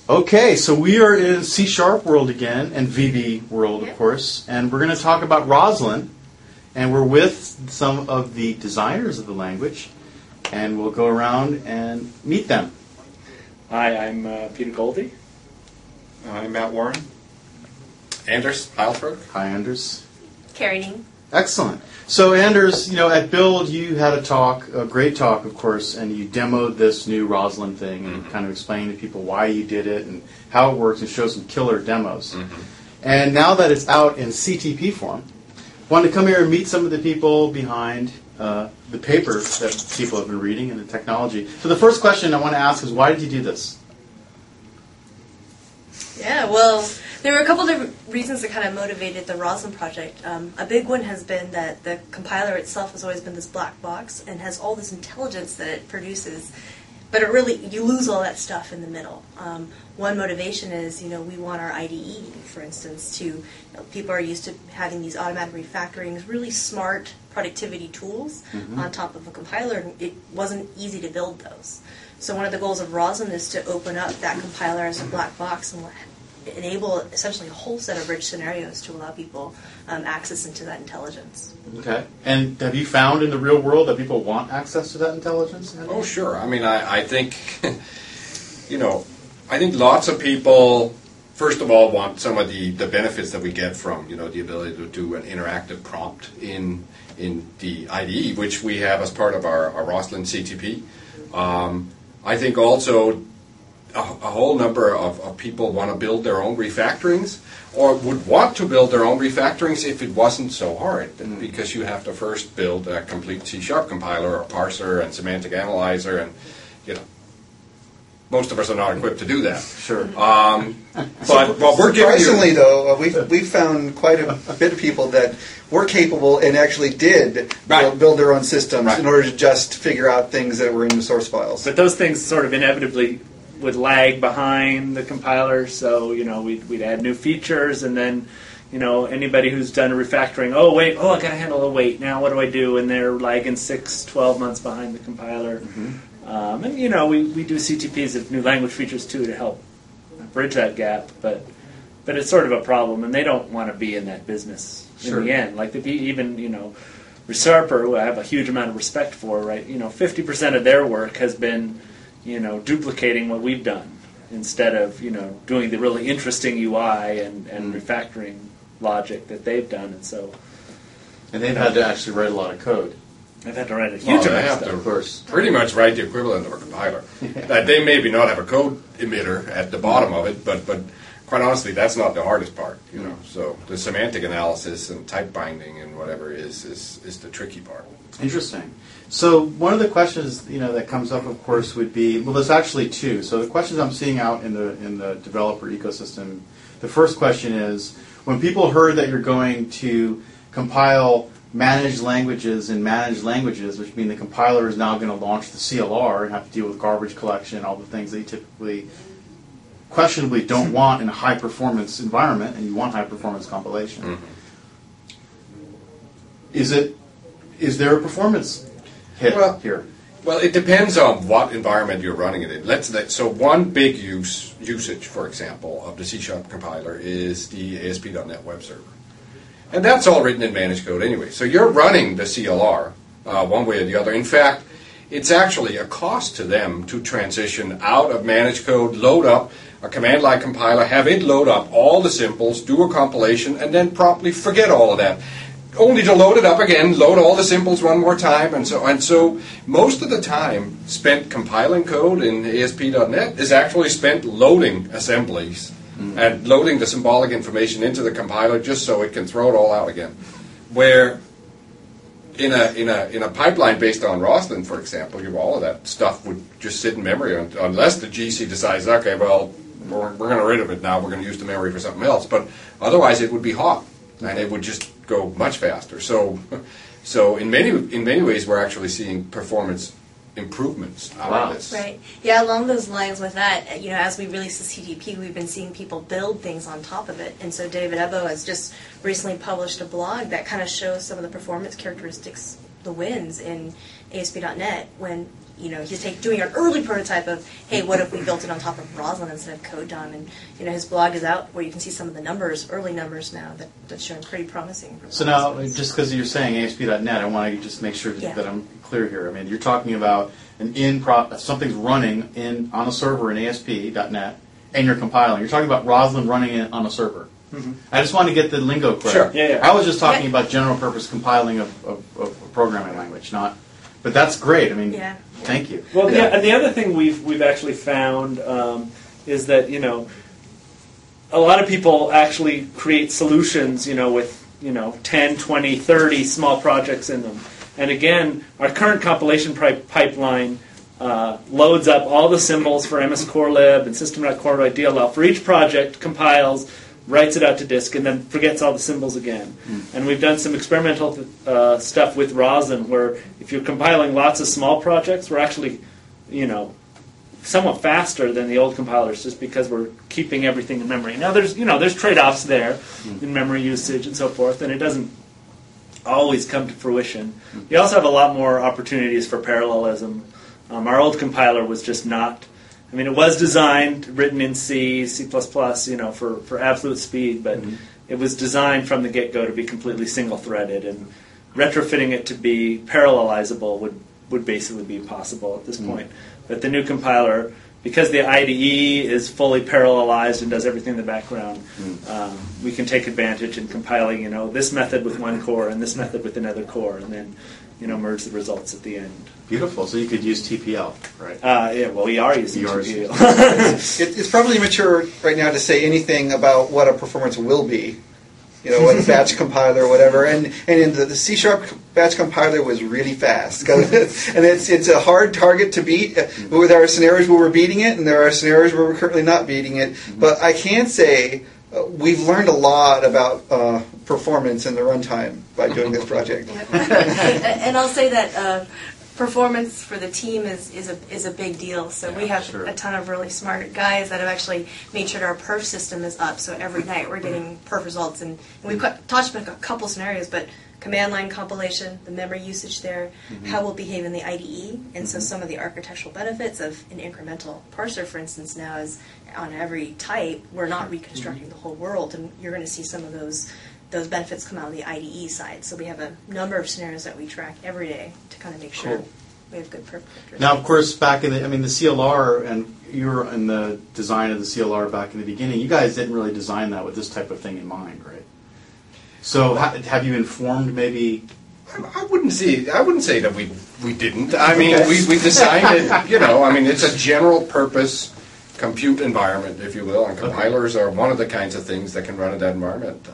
Okay, so we are in C# world again, and VB world, of course, and we're going to talk about Roslyn, and we're with some of the designers of the language, and we'll go around and meet them. Hi, I'm Peter Goldie. I'm Matt Warren. Anders Heilsberg. Hi, Anders. Carrie Ning. Excellent. So, Anders, at Build, you had a great talk, of course, and you demoed this new Roslyn thing and kind of explained to people why you did it and how it works and showed some killer demos. Mm-hmm. And now that it's out in CTP form, I wanted to come here and meet some of the people behind the paper that people have been reading and the technology. So the first question I want to ask is, why did you do this? Yeah, well, there were a couple different reasons that kind of motivated the Roslyn project. A big one has been that the compiler itself has always been this black box and has all this intelligence that it produces, but you lose all that stuff in the middle. One motivation is, we want our IDE, for instance, people are used to having these automatic refactorings, really smart productivity tools on top of a compiler, and it wasn't easy to build those. So one of the goals of Roslyn is to open up that compiler as a black box and enable essentially a whole set of rich scenarios to allow people access into that intelligence. Okay. And have you found in the real world that people want access to that intelligence? Oh, sure. I mean, I think, I think lots of people, first of all, want some of the benefits that we get from, the ability to do an interactive prompt in the IDE, which we have as part of our Roslyn CTP. I think also a whole number of people want to build their own refactorings, or would want to build their own refactorings if it wasn't so hard, because you have to first build a complete C# compiler or parser and semantic analyzer, and most of us are not equipped to do that. Sure. But we're giving surprisingly, though, we've found quite a bit of people that were capable and actually did build their own systems in order to just figure out things that were in the source files. But those things sort of inevitably would lag behind the compiler, so we'd add new features, and then anybody who's done a refactoring, I gotta handle a wait, now what do I do? And they're lagging 6-12 months behind the compiler. And we do CTPs of new language features too to help bridge that gap, but it's sort of a problem, and they don't want to be in that business in the end. Like even Resarper, who I have a huge amount of respect for, right? 50% of their work has been duplicating what we've done instead of, doing the really interesting UI and refactoring logic that they've done. And they've had to actually write a lot of code. They've had to write a huge amount of stuff. Of course. Pretty much write the equivalent of a compiler. They maybe not have a code emitter at the bottom of it, but quite honestly, that's not the hardest part. So the semantic analysis and type binding and whatever is the tricky part. Interesting. So one of the questions that comes up, of course, would be, well, there's actually two. So the questions I'm seeing out in the developer ecosystem, the first question is, when people heard that you're going to compile managed languages in managed languages, which mean the compiler is now going to launch the CLR and have to deal with garbage collection, all the things that you typically, questionably, don't want in a high-performance environment, and you want high-performance compilation. Mm-hmm. Is there a performance hit here? Well, it depends on what environment you're running it in. So one big usage, for example, of the C# compiler is the ASP.NET web server. And that's all written in managed code anyway. So you're running the CLR one way or the other. In fact, it's actually a cost to them to transition out of managed code, load up a command-line compiler, have it load up all the simples, do a compilation, and then promptly forget all of that. Only to load it up again, load all the simples one more time, and so on. So most of the time spent compiling code in ASP.NET is actually spent loading assemblies and loading the symbolic information into the compiler just so it can throw it all out again. Where in a pipeline based on Roslyn, for example, all of that stuff would just sit in memory unless the GC decides, okay, well, we're going to rid of it now, we're going to use the memory for something else. But otherwise it would be hot, and it would just go much faster. So in many ways we're actually seeing performance improvements out of this. Right. Yeah, along those lines with that, as we release the CTP, we've been seeing people build things on top of it. And so David Ebo has just recently published a blog that kind of shows some of the performance characteristics, the wins in ASP.NET when he's doing an early prototype of, hey, what if we built it on top of Roslyn instead of CodeDOM? And his blog is out where you can see some of the numbers, early numbers now that's showing pretty promising. So now, just because you're saying ASP.NET, I want to just make sure that I'm clear here. I mean, you're talking about something's running on a server in ASP.NET, and you're compiling. You're talking about Roslyn running it on a server. Mm-hmm. I just want to get the lingo correct. Sure. Yeah. I was just talking about general purpose compiling of a programming language, not. But that's great. I mean, thank you. Well, the other thing we've actually found is that a lot of people actually create solutions with 10, 20, 30 small projects in them. And again, our current compilation pipeline loads up all the symbols for MS Core Lib and System.core.dll for each project, compiles, writes it out to disk, and then forgets all the symbols again. And we've done some experimental stuff with Roslyn where if you're compiling lots of small projects, we're actually, somewhat faster than the old compilers just because we're keeping everything in memory. Now there's trade-offs there in memory usage and so forth, and it doesn't always come to fruition. You also have a lot more opportunities for parallelism. Our old compiler was just not. I mean, it was designed, written in C, C++, for absolute speed, but it was designed from the get-go to be completely single-threaded, and retrofitting it to be parallelizable would basically be impossible at this point. But the new compiler, because the IDE is fully parallelized and does everything in the background, we can take advantage in compiling, this method with one core and this method with another core, and then, merge the results at the end. Beautiful. So you could use TPL, right? We are using TPL. It's probably immature right now to say anything about what a performance will be. What a batch compiler or whatever. And in the C# batch compiler was really fast. And it's a hard target to beat. There are scenarios where we're beating it, and there are scenarios where we're currently not beating it. But I can say we've learned a lot about performance in the runtime by doing this project. And I'll say that performance for the team is a big deal. So we have a ton of really smart guys that have actually made sure that our perf system is up. So every night we're getting perf results, and we've touched on a couple scenarios, but command line compilation, the memory usage there, how we'll behave in the IDE, and so some of the architectural benefits of an incremental parser, for instance, now is on every type, we're not reconstructing the whole world, and you're going to see some of those benefits come out on the IDE side. So we have a number of scenarios that we track every day to kind of make sure we have good perf. Now, of course, back in the CLR, and you were in the design of the CLR back in the beginning, you guys didn't really design that with this type of thing in mind, right? So have you informed maybe? I wouldn't say that we didn't. I mean, we designed it. It's a general purpose compute environment, if you will, and compilers are one of the kinds of things that can run in that environment.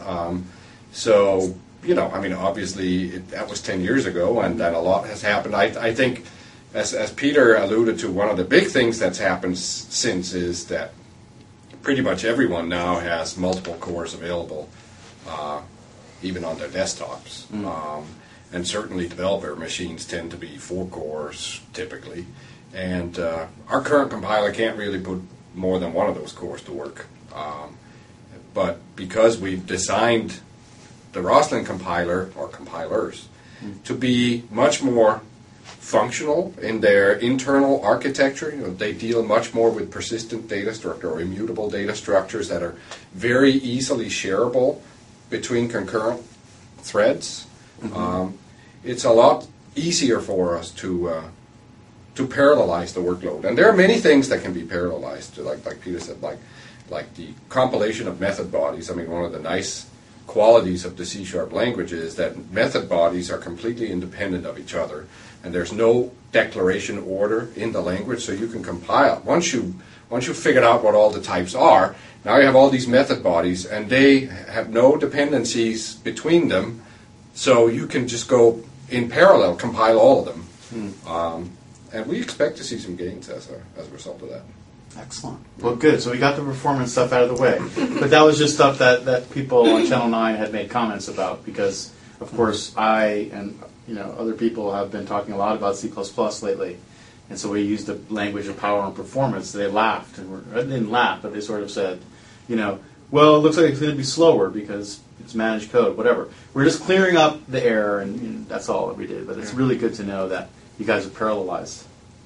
Obviously that was 10 years ago, and a lot has happened. I think, as Peter alluded to, one of the big things that's happened since is that pretty much everyone now has multiple cores available, even on their desktops. And certainly developer machines tend to be 4 cores typically. And our current compiler can't really put more than one of those cores to work. But because we've designed the Roslyn compiler, or compilers, to be much more functional in their internal architecture, they deal much more with persistent data structure or immutable data structures that are very easily shareable between concurrent threads. It's a lot easier for us to parallelize the workload, and there are many things that can be parallelized. Like Peter said, like the compilation of method bodies. I mean, one of the nice qualities of the C# language is that method bodies are completely independent of each other, and there's no declaration order in the language, so you can compile. Once you figured out what all the types are, now you have all these method bodies, and they have no dependencies between them, so you can just go in parallel, compile all of them. And we expect to see some gains as a result of that. Excellent. Well, good. So we got the performance stuff out of the way. But that was just stuff that people on Channel 9 had made comments about because, of course, I and other people have been talking a lot about C++ lately. And so we used the language of power and performance. They laughed. They didn't laugh, but they sort of said, well, it looks like it's going to be slower because it's managed code, whatever. We're just clearing up the error, and that's all that we did. But it's really good to know that you guys are parallelized.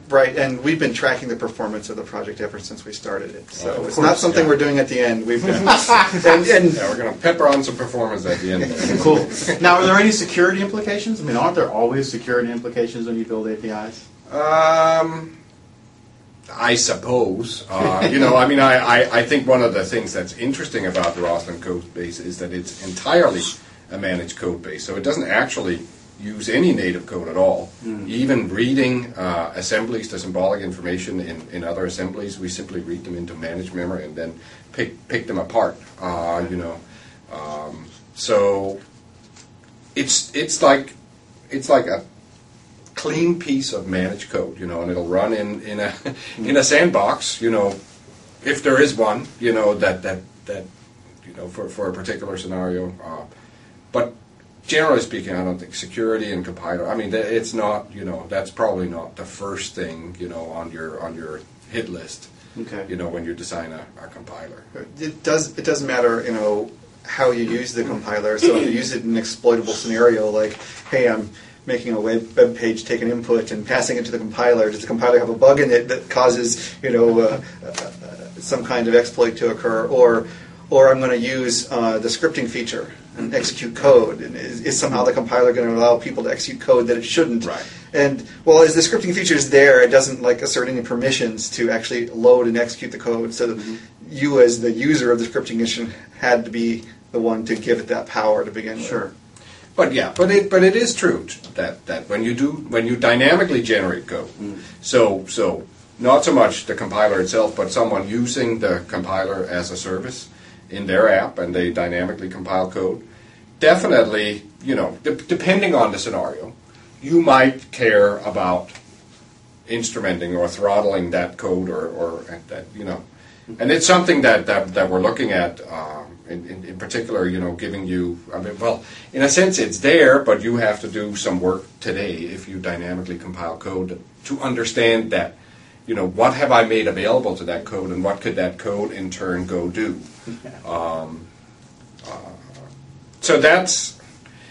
Right, and we've been tracking the performance of the project ever since we started it. So Of it's course, not something yeah. we're doing at the end. We've been, and Yeah, we're going to pepper on some performance at the end. Cool. Now, are there any security implications? I mean, aren't there always security implications when you build APIs? I suppose. I think one of the things that's interesting about the Roslyn code base is that it's entirely a managed code base. So it doesn't actually use any native code at all. Even reading assemblies, the symbolic information in other assemblies, we simply read them into managed memory and then pick them apart. So it's like a clean piece of managed code, and it'll run in a sandbox, if there is one, that for a particular scenario. But generally speaking, I don't think security and compiler. I mean, it's not. That's probably not the first thing on your hit list. Okay. When you design a compiler. it doesn't matter, how you use the compiler. So if you use it in an exploitable scenario, like, hey, I'm making a web page, take an input and passing it to the compiler. Does the compiler have a bug in it that causes some kind of exploit to occur, or I'm going to use the scripting feature and execute code? And is somehow the compiler going to allow people to execute code that it shouldn't? Right. And as the scripting feature is there, it doesn't assert any permissions to actually load and execute the code. So you, as the user of the scripting engine, had to be the one to give it that power to begin with. Sure. But it is true that when you dynamically generate code, so not so much the compiler itself, but someone using the compiler as a service in their app, and they dynamically compile code. Definitely, depending on the scenario, you might care about instrumenting or throttling that code, or that and it's something that we're looking at. In particular, giving you, in a sense it's there, but you have to do some work today if you dynamically compile code to understand that, what have I made available to that code and what could that code in turn go do. So that's,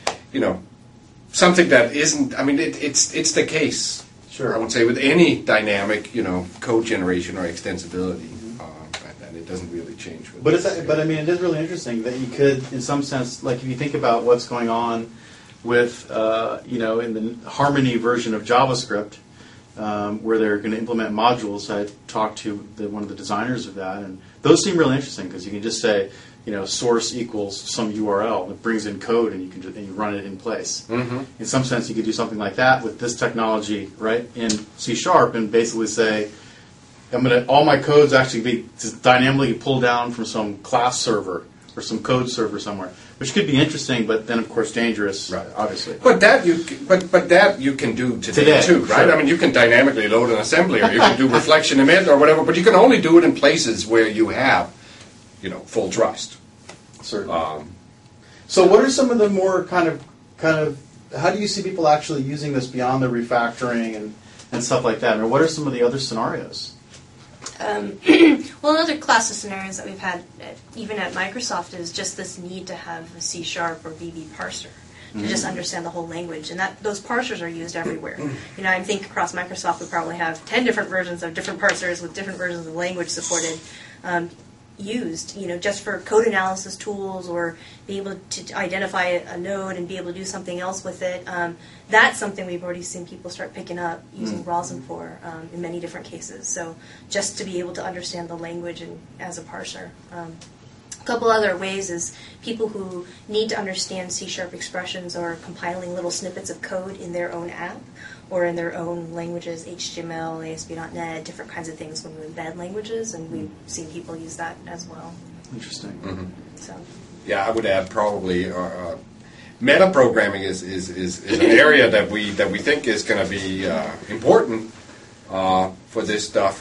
something that isn't, it's the case. Sure. I would say with any dynamic, code generation or extensibility. It doesn't really change. But it is really interesting that you could, in some sense, like if you think about what's going on with, in the Harmony version of JavaScript, where they're going to implement modules. I talked to one of the designers of that, and those seem really interesting because you can just say, source equals some URL. It brings in code, and you run it in place. Mm-hmm. In some sense, you could do something like that with this technology, right, in C#, and basically say, all my codes actually be dynamically pulled down from some class server or some code server somewhere, which could be interesting, but then of course dangerous, right. Obviously. But that you can do today too, right? Sure. You can dynamically load an assembly, or you can do reflection emit or whatever, but you can only do it in places where you have, full trust. Certainly. So, what are some of the more kind of? How do you see people actually using this beyond the refactoring and stuff like that? Or what are some of the other scenarios? Another class of scenarios that we've had, even at Microsoft, is just this need to have a C# or VB parser to just understand the whole language, and those parsers are used everywhere. I think across Microsoft we probably have 10 different versions of different parsers with different versions of language supported. Used, just for code analysis tools, or be able to identify a node and be able to do something else with it. That's something we've already seen people start picking up using Roslyn for in many different cases. So just to be able to understand the language and as a parser. A couple other ways is people who need to understand C# expressions or compiling little snippets of code in their own app or in their own languages, HTML, ASP.NET, different kinds of things when we embed languages, and we've seen people use that as well. Interesting. Mm-hmm. So. Yeah, I would add probably meta programming is an area that we think is going to be important for this stuff.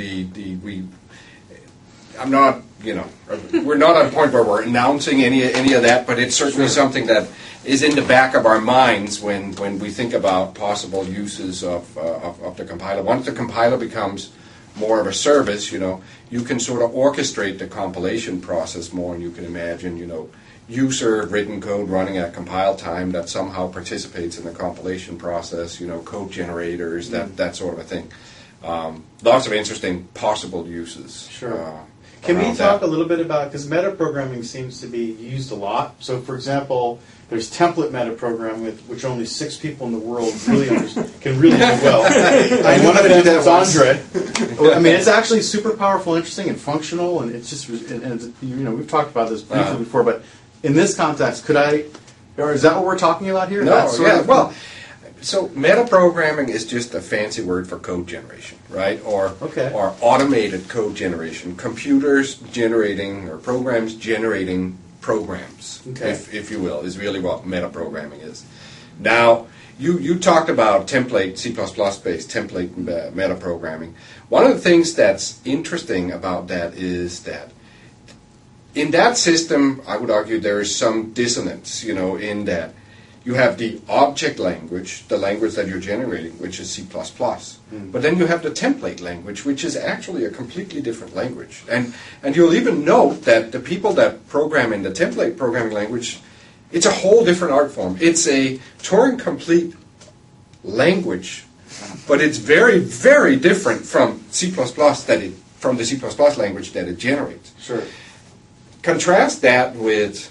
I'm not, we're not at a point where we're announcing any of that, but it's certainly something that is in the back of our minds when we think about possible uses of the compiler. Once the compiler becomes more of a service, you can sort of orchestrate the compilation process more, and you can imagine, user-written code running at compile time that somehow participates in the compilation process, code generators, that sort of a thing. Lots of interesting possible uses. Sure. Can we around talk that. a little bit about, because metaprogramming seems to be used a lot. So, for example, there's template metaprogramming, which only 6 people in the world really can really do well. And one of tried to do them is that once. Andre. I mean, it's actually super powerful, interesting, and functional, and it's just, we've talked about this briefly before, but in this context, or is that what we're talking about here? No, That sort yeah, of- well, so metaprogramming is just a fancy word for code generation, right? Or automated code generation. Computers generating, or programs generating programs, if you will, is really what metaprogramming is. Now, you talked about template, C++-based template metaprogramming. One of the things that's interesting about that is that in that system, I would argue there is some dissonance, in that you have the object language, the language that you're generating, which is C++. But then you have the template language, which is actually a completely different language. And you'll even note that the people that program in the template programming language, it's a whole different art form. It's a Turing-complete language, but it's very, very different from C++ from the C++ language that it generates. Sure. Contrast that with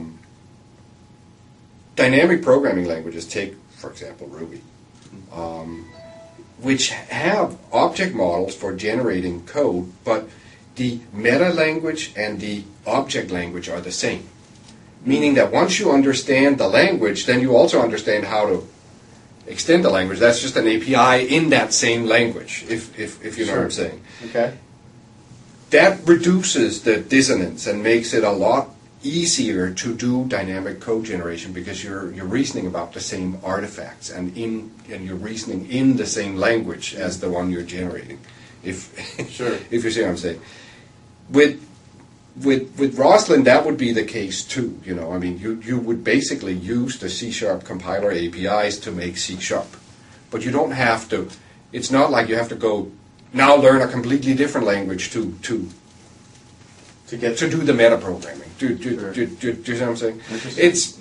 dynamic programming languages. Take, for example, Ruby, which have object models for generating code, but the meta language and the object language are the same. Meaning that once you understand the language, then you also understand how to extend the language. That's just an API in that same language, if you know what I'm saying. Okay. That reduces the dissonance and makes it a lot easier to do dynamic code generation because you're reasoning about the same artifacts and you're reasoning in the same language as the one you're generating. If you see what I'm saying. With Roslyn, that would be the case too. I mean, you would basically use the C# compiler APIs to make C#, but you don't have to. It's not like you have to go now learn a completely different language to do the metaprogramming. Do you see what I'm saying? It's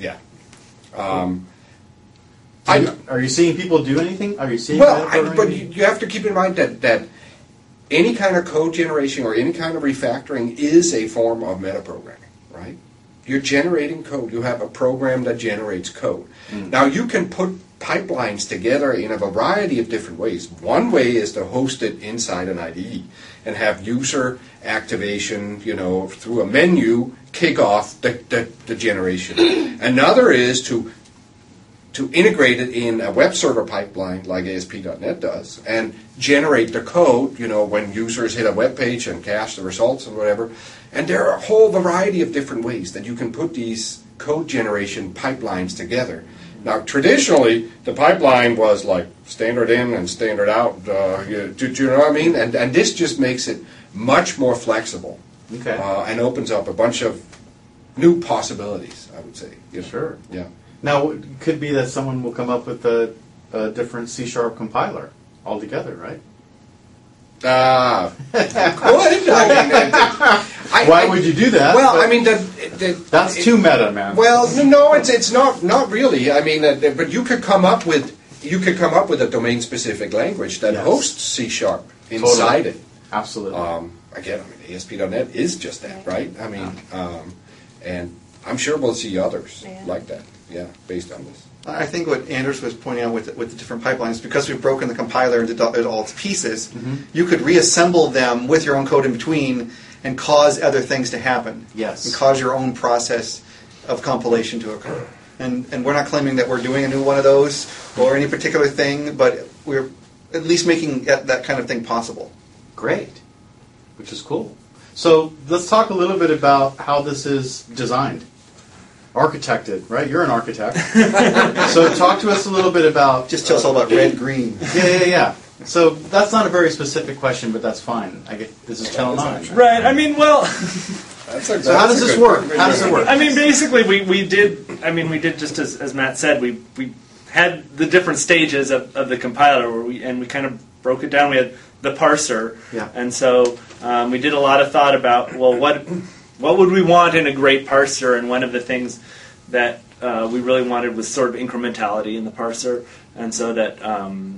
Are you seeing people do anything? Are you seeing? But you have to keep in mind that any kind of code generation or any kind of refactoring is a form of metaprogramming, right? You're generating code. You have a program that generates code. Now, you can put pipelines together in a variety of different ways. One way is to host it inside an IDE and have user activation, through a menu, kick off the generation. Another is to integrate it in a web server pipeline like ASP.NET does and generate the code, when users hit a web page and cache the results and whatever. And there are a whole variety of different ways that you can put these code generation pipelines together. Now, traditionally, the pipeline was like standard in and standard out. Do you know what I mean? And this just makes it much more flexible and opens up a bunch of new possibilities, I would say. Sure. Yeah. Now, it could be that someone will come up with a different C# compiler altogether, right? Good. Why would you do that? Well, But I mean, that's too meta, man. well, no, it's not really. I mean, but you could come up with a domain-specific language that hosts C# inside it. Absolutely. Again, ASP.NET is just that, right? I mean, and I'm sure we'll see others like that. Yeah, based on this. I think what Anders was pointing out with the different pipelines, because we've broken the compiler into all its pieces, you could reassemble them with your own code in between and cause other things to happen. Yes. And cause your own process of compilation to occur. And we're not claiming that we're doing a new one of those or any particular thing, but we're at least making that kind of thing possible. Great. Which is cool. So let's talk a little bit about how this is designed. Architected, right? You're an architect. So talk to us a little bit about... Just tell us all about red, green. Yeah. So that's not a very specific question, but that's fine. This is Channel 9. Right. I mean, well... So how does this work? How does it work? I mean, basically, we did just as Matt said, we had the different stages of the compiler where we kind of broke it down. We had the parser, and so we did a lot of thought about, well, what would we want in a great parser? And one of the things that we really wanted was sort of incrementality in the parser, and so that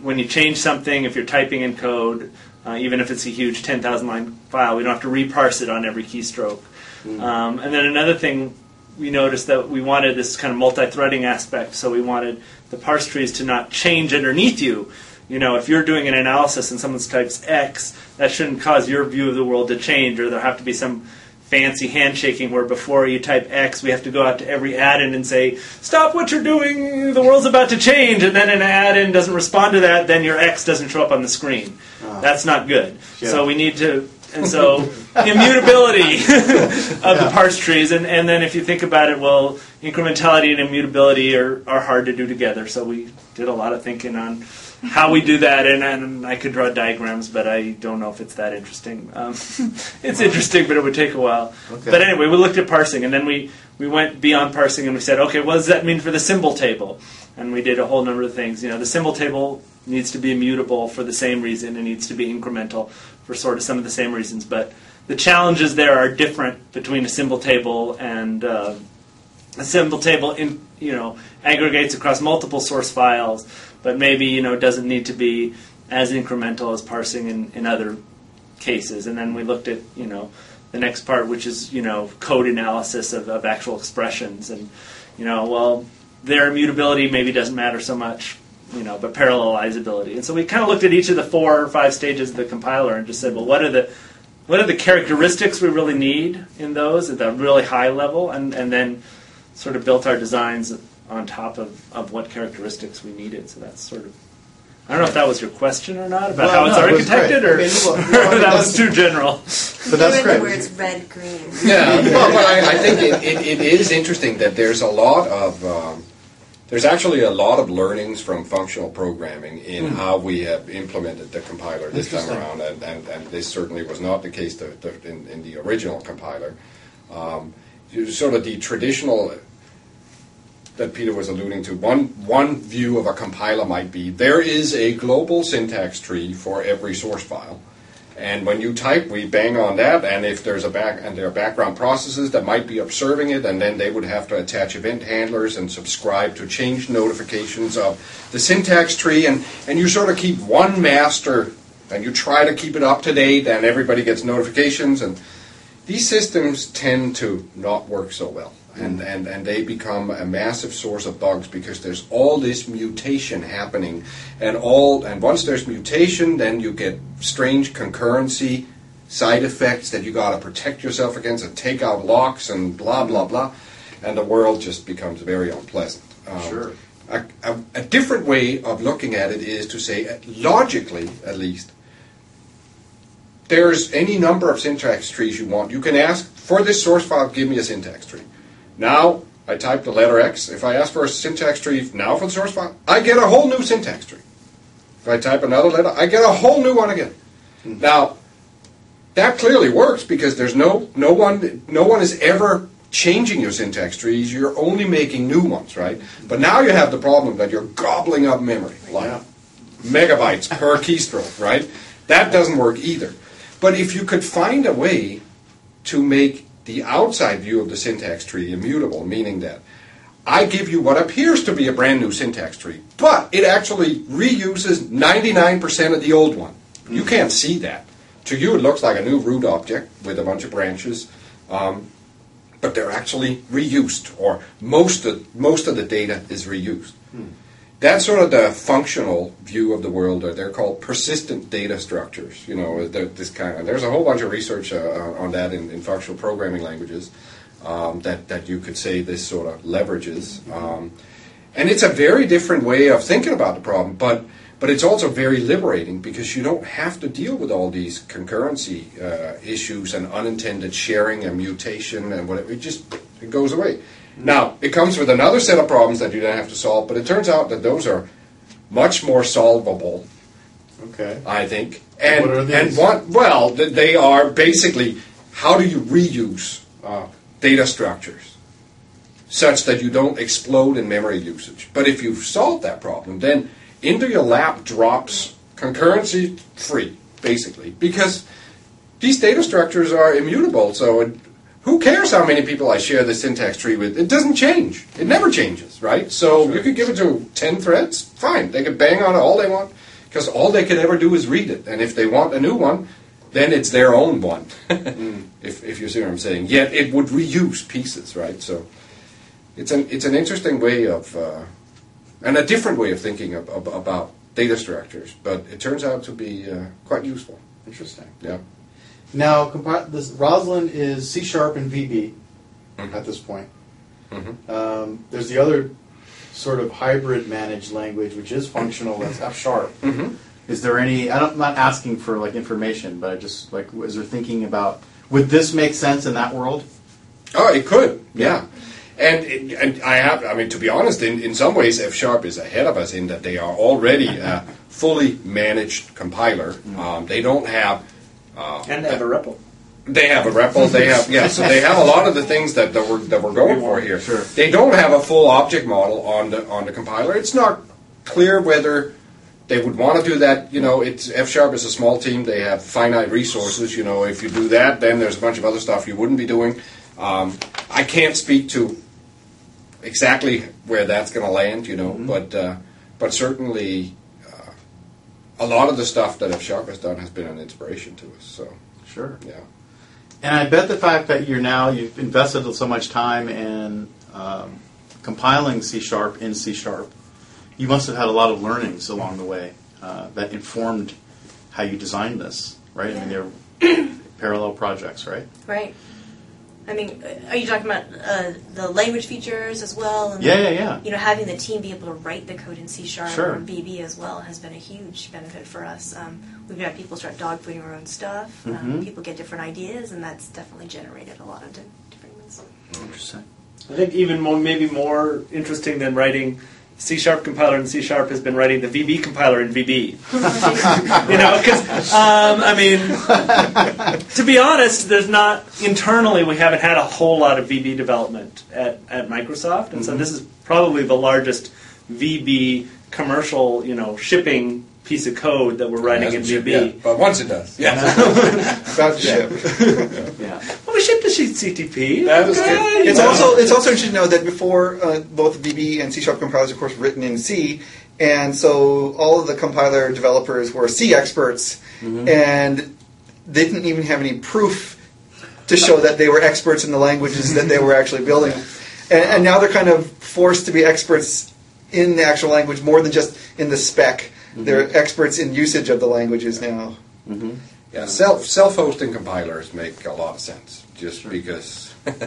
when you change something, if you're typing in code, even if it's a huge 10,000 line file, we don't have to reparse it on every keystroke. And then another thing, we noticed that we wanted this kind of multi-threading aspect, so we wanted the parse trees to not change underneath you. You know, if you're doing an analysis and someone types X, that shouldn't cause your view of the world to change, or there'll have to be some fancy handshaking where before you type X, we have to go out to every add-in and say, stop what you're doing, the world's about to change, and then an add-in doesn't respond to that, then your X doesn't show up on the screen. That's not good. Yeah. So we need to, and so immutability of the parse trees, and then if you think about it, well, incrementality and immutability are hard to do together, so we did a lot of thinking on how we do that, and I could draw diagrams, but I don't know if it's that interesting. It's interesting, but it would take a while. Okay. But anyway, we looked at parsing, and then we went beyond parsing, and we said, okay, what does that mean for the symbol table? And we did a whole number of things. You know, the symbol table needs to be immutable for the same reason. It needs to be incremental for sort of some of the same reasons. But the challenges there are different between a symbol table and a symbol table. Aggregates across multiple source files, but maybe doesn't need to be as incremental as parsing in other cases. And then we looked at the next part, which is code analysis of actual expressions, and their immutability maybe doesn't matter so much, but parallelizability. And so we kind of looked at each of the 4 or 5 stages of the compiler and just said, well, what are the characteristics we really need in those at the really high level, and then sort of built our designs on top of what characteristics we needed. So that's sort of, I don't know if that was your question or not, about how it's architected, or that was too general. But that's great. Where it's red, green. Yeah, well, I think it is interesting that there's actually a lot of learnings from functional programming in how we have implemented the compiler this time around, and this certainly was not the case in the original compiler. Sort of the traditional that Peter was alluding to, one view of a compiler might be there is a global syntax tree for every source file. And when you type, we bang on that, and if there are background processes that might be observing it, and then they would have to attach event handlers and subscribe to change notifications of the syntax tree, and you sort of keep one master, and you try to keep it up to date, and everybody gets notifications, and these systems tend to not work so well. And they become a massive source of bugs because there's all this mutation happening, and once there's mutation, then you get strange concurrency side effects that you got to protect yourself against and take out locks and blah blah blah, and the world just becomes very unpleasant. Sure. A different way of looking at it is to say, logically at least, there's any number of syntax trees you want. You can ask, for this source file, give me a syntax tree. Now, I type the letter X. If I ask for a syntax tree now for the source file, I get a whole new syntax tree. If I type another letter, I get a whole new one again. Now, that clearly works because there's no one is ever changing your syntax trees. You're only making new ones, right? But now you have the problem that you're gobbling up memory, like megabytes per keystroke, right? That doesn't work either. But if you could find a way to make the outside view of the syntax tree immutable, meaning that I give you what appears to be a brand new syntax tree, but it actually reuses 99% of the old one. You can't see that. To you, it looks like a new root object with a bunch of branches, but they're actually reused, or most of the data is reused. That's sort of the functional view of the world. They're called persistent data structures. There's a whole bunch of research on that in functional programming languages that you could say this sort of leverages. And it's a very different way of thinking about the problem, but it's also very liberating because you don't have to deal with all these concurrency issues and unintended sharing and mutation and whatever. It goes away. Now, it comes with another set of problems that you don't have to solve, but it turns out that those are much more solvable, I think. And what are these? They are basically, how do you reuse data structures such that you don't explode in memory usage? But if you've solved that problem, then into your lap drops concurrency free, basically, because these data structures are immutable, so who cares how many people I share the syntax tree with? It doesn't change. It never changes, right? So you could give it to 10 threads, fine. They could bang on it all they want. Because all they could ever do is read it, and if they want a new one, then it's their own one. if you see what I'm saying. Yet it would reuse pieces, right? So it's an interesting way of and a different way of thinking about data structures, but it turns out to be quite useful. Interesting. Yeah. Now, this Roslyn is C# and VB at this point. There's the other sort of hybrid managed language, which is functional. That's F#. Is there any? I'm not asking for like information, but I just like, is there thinking about, would this make sense in that world? Oh, it could. Yeah. And I mean, to be honest, in some ways, F# is ahead of us in that they are already a fully managed compiler. They don't have. And they have a REPL. They have a REPL. They have so they have a lot of the things that we're going for here. Sure. They don't have a full object model on the compiler. It's not clear whether they would want to do that. You know, it's F# is a small team. They have finite resources. You know, if you do that, then there's a bunch of other stuff you wouldn't be doing. I can't speak to exactly where that's going to land. You know, but certainly a lot of the stuff that F# has done has been an inspiration to us. So Sure. yeah. And I bet the fact that you've invested so much time in compiling C# in C#, you must have had a lot of learnings along the way that informed how you designed this, right? Yeah. I mean, they're parallel projects, right? Right. I mean, are you talking about the language features as well? And Yeah. You know, having the team be able to write the code in C# Sure. or VB as well has been a huge benefit for us. We've had people start dogfooding our own stuff. People get different ideas, and that's definitely generated a lot of different things. Interesting. I think even maybe more interesting than writing C# compiler in C# has been writing the VB compiler in VB. You know, because I mean, to be honest, there's not internally we haven't had a whole lot of VB development at Microsoft, and so this is probably the largest VB commercial, shipping piece of code that we're writing in VB. Yeah, but once it does, About to ship. Yeah. Well, we shipped the CTP. That is good. It's also interesting to know that before both VB and C# compilers, of course, written in C, and so all of the compiler developers were C experts, and they didn't even have any proof to show that they were experts in the languages that they were actually building. And now they're kind of forced to be experts in the actual language more than just in the spec. They're experts in usage of the languages now. Yeah, self-hosting compilers make a lot of sense, just because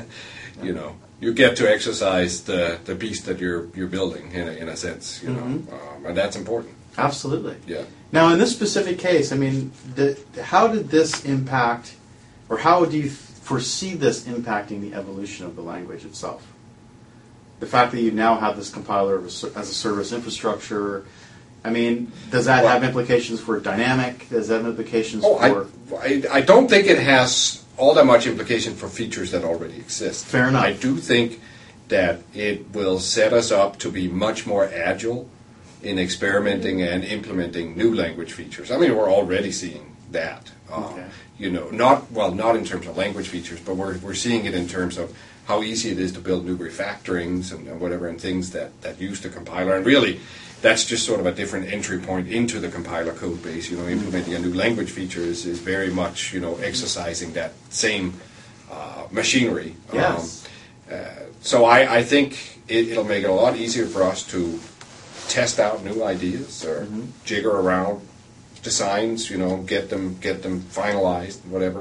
you get to exercise the piece that you're building in a sense, and that's important. Absolutely. Yeah. Now, in this specific case, I mean, how did this impact, or how do you foresee this impacting the evolution of the language itself? The fact that you now have this compiler as a service infrastructure, I mean, does that have implications for dynamic? Does that have implications for... I don't think it has all that much implication for features that already exist. Fair enough. I do think that it will set us up to be much more agile in experimenting and implementing new language features. I mean, we're already seeing that. Okay. Not in terms of language features, but we're seeing it in terms of how easy it is to build new refactorings and whatever, and things that use the compiler. And really, that's just sort of a different entry point into the compiler code base. Implementing a new language feature is very much, exercising that same machinery. Yes. So I think it'll make it a lot easier for us to test out new ideas or jigger around designs, get them finalized, whatever.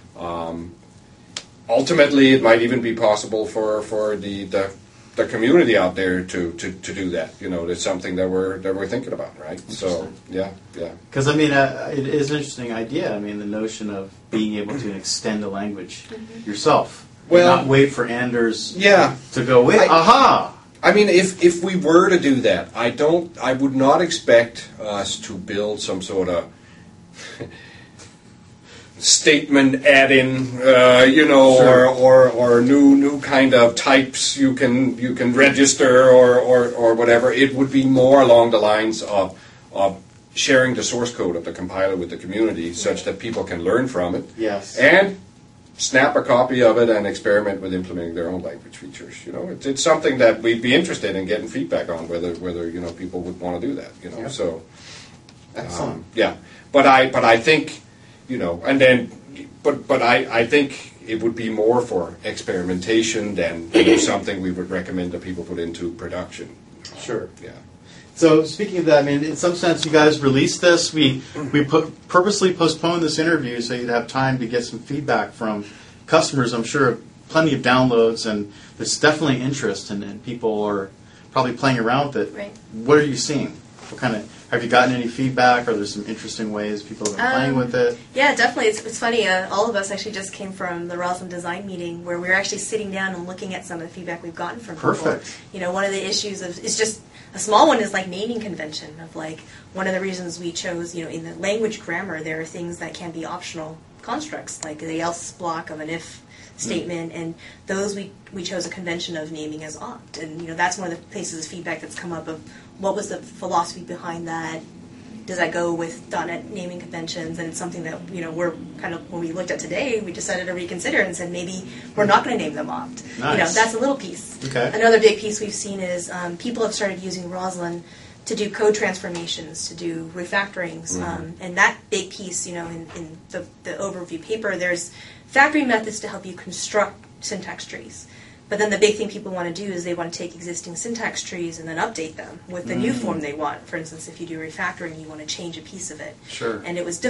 Ultimately, it might even be possible for the community out there to do that. It's something that we're thinking about, right? So yeah. Because I mean, it is an interesting idea. I mean, the notion of being able to extend a language yourself, Well, not wait for Anders Yeah. to go. Wait, aha! I mean, if we were to do that, I would not expect us to build some sort of statement add-in, Sure. or new kind of types you can register or whatever. It would be more along the lines of sharing the source code of the compiler with the community, such that people can learn from it. Yes. And snap a copy of it and experiment with implementing their own language features. It's something that we'd be interested in getting feedback on, whether people would want to do that. So, Excellent. Yeah, but I think, and then, but I think it would be more for experimentation than something we would recommend that people put into production. Sure. Yeah. So speaking of that, I mean, in some sense, you guys released this. We purposely postponed this interview so you'd have time to get some feedback from customers. I'm sure plenty of downloads, and there's definitely interest, and people are probably playing around with it. Right. What are you seeing? What kind of have you gotten any feedback? Are there some interesting ways people have been playing with it? Yeah, definitely. It's funny. All of us actually just came from the Roslyn Design Meeting where we were actually sitting down and looking at some of the feedback we've gotten from Perfect. people. One of the issues is just a small one is like naming convention of like one of the reasons we chose, in the language grammar, there are things that can be optional constructs, like the else block of an if statement, and those we chose a convention of naming as opt. And, that's one of the places of feedback that's come up of what was the philosophy behind that. Does that go with .NET naming conventions? And it's something that, we're kind of, when we looked at today, we decided to reconsider and said maybe we're not going to name them opt. Nice. That's a little piece. Okay. Another big piece we've seen is people have started using Roslyn to do code transformations, to do refactorings. And that big piece, in the overview paper, there's factory methods to help you construct syntax trees. But then the big thing people want to do is they want to take existing syntax trees and then update them with the new form they want. For instance, if you do refactoring, you want to change a piece of it. Sure. And it was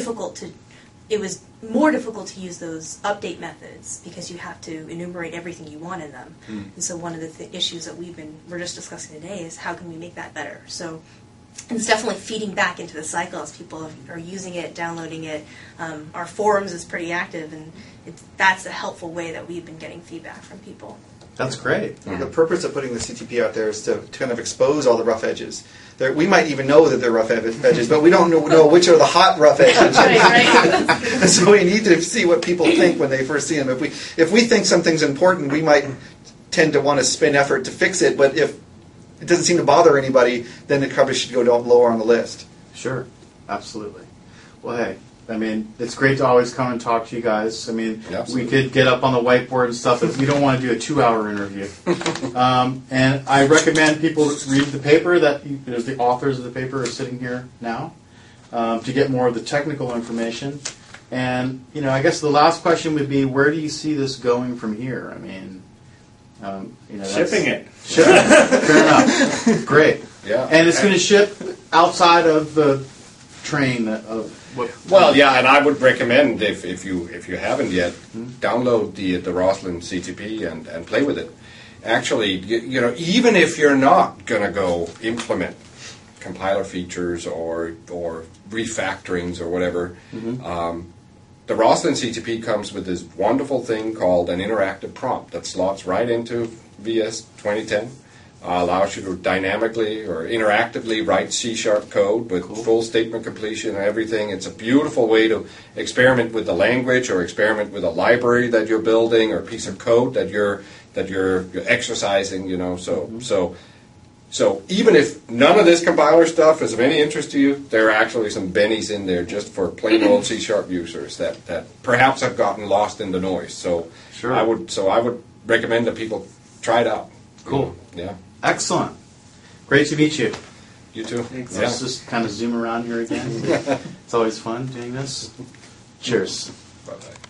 more difficult to use those update methods because you have to enumerate everything you want in them. And so one of the issues that we're just discussing today is how can we make that better? So it's definitely feeding back into the cycle as people are using it, downloading it. Our forums is pretty active, and that's a helpful way that we've been getting feedback from people. That's great. The purpose of putting the CTP out there is to kind of expose all the rough edges. We might even know that they're rough edges, but we don't know which are the hot rough edges. Right. So we need to see what people think when they first see them. If we think something's important, we might tend to want to spend effort to fix it, but if it doesn't seem to bother anybody, then it probably should go lower on the list. Sure. Absolutely. Well, hey, I mean, it's great to always come and talk to you guys. I mean, Absolutely. We could get up on the whiteboard and stuff, but we don't want to do a 2-hour interview. And I recommend people read the paper. There's the authors of the paper are sitting here now to get more of the technical information. And, I guess the last question would be, where do you see this going from here? I mean, Shipping it. Shipping it. Fair enough. Great. Yeah. And it's going to ship outside of the train of what? Well, yeah, and I would recommend if you haven't yet, download the Roslyn CTP and play with it. Actually, even if you're not going to go implement compiler features or refactorings or whatever, the Roslyn CTP comes with this wonderful thing called an interactive prompt that slots right into VS 2010. Allows you to dynamically or interactively write C# code with full statement completion and everything. It's a beautiful way to experiment with the language or experiment with a library that you're building or a piece of code that you're exercising. So even if none of this compiler stuff is of any interest to you, there are actually some bennies in there just for plain old C# users that perhaps have gotten lost in the noise. So Sure. I would recommend that people try it out. Cool. Yeah. Excellent. Great to meet you. You too. Thanks. Yeah. Let's just kind of zoom around here again. It's always fun doing this. Cheers. Bye-bye.